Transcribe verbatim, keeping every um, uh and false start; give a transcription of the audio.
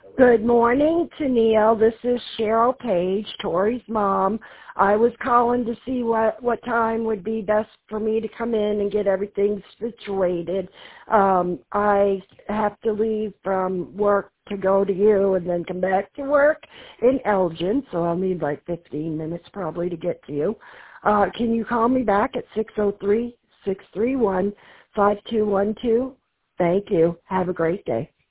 Good morning, Tennille. This is Cheryl Page, Tori's mom. I was calling to see what, what time would be best for me to come in and get everything situated. Um, I have to leave from work to go to you and then come back to work in Elgin, so I'll need like fifteen minutes probably to get to you. Uh, can you call me back at six oh three, six three one, five two one two? Thank you. Have a great day.